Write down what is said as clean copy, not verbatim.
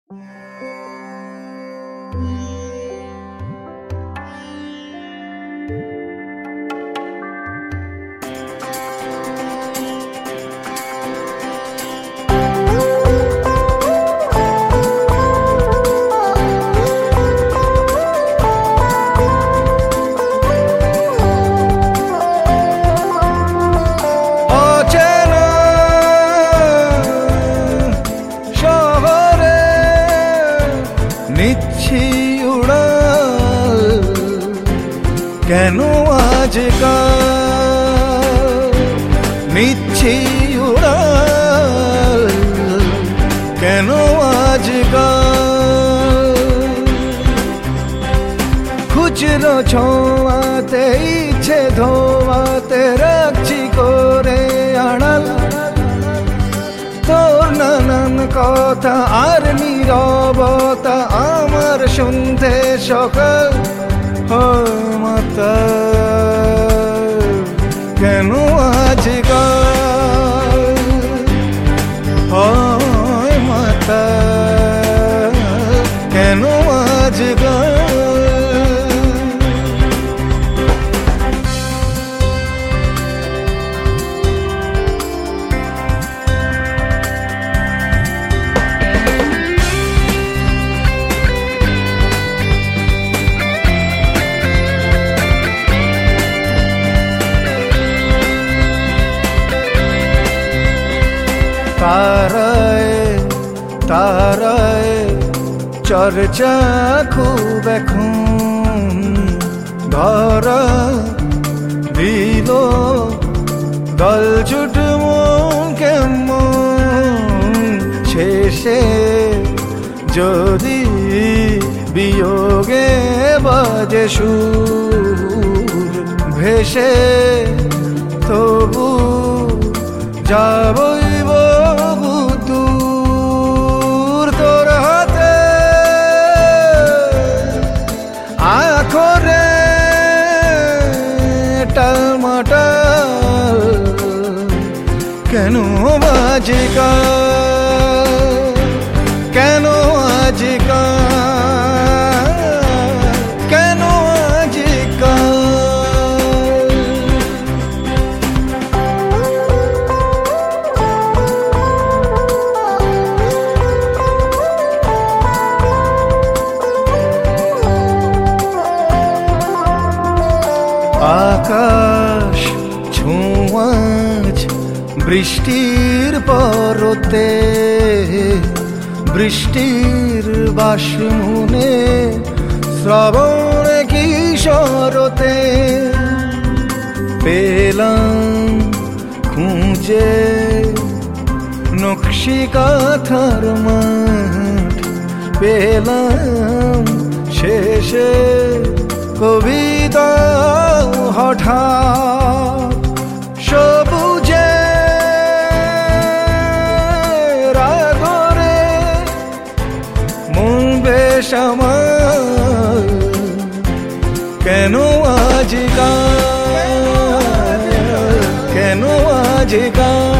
নিচ্ছি উড়াল কেন আজকাল, নিচ্ছি উড়াল কেন আজকাল, খুচরো ছোঁয়াতে ইচ্ছে ধোয়াতে রাখছি করে আড়াল, তোর নানান কথা আর নীরবতা আমার শুনতে সকাল মাতাল কেন আজকাল, হয় মাতাল কেন আজকাল। তারায় তারায় চর্চা খুব এখন ধরা দিল দল জুটব কেমন, শেষে যদি বিয়োগে বাজে সুর ভেসে তবু যাবই দূর তোর হাতে আখরে টালমাটাল কেন আজকাল, কেন আজকাল, কেন আজকাল। আকাশ ছোঁয়াজ বৃষ্টির পরতে, বৃষ্টির বাসমনে শ্রাবণ কিশোরতে পেলাম খুঁজে নকশি কাঁথার মাঠ, পেলাম শেষে কবিতা হঠাৎ সবুজে রাগরে মন বেশ আমার কেন আজকাল, কেন আজকাল।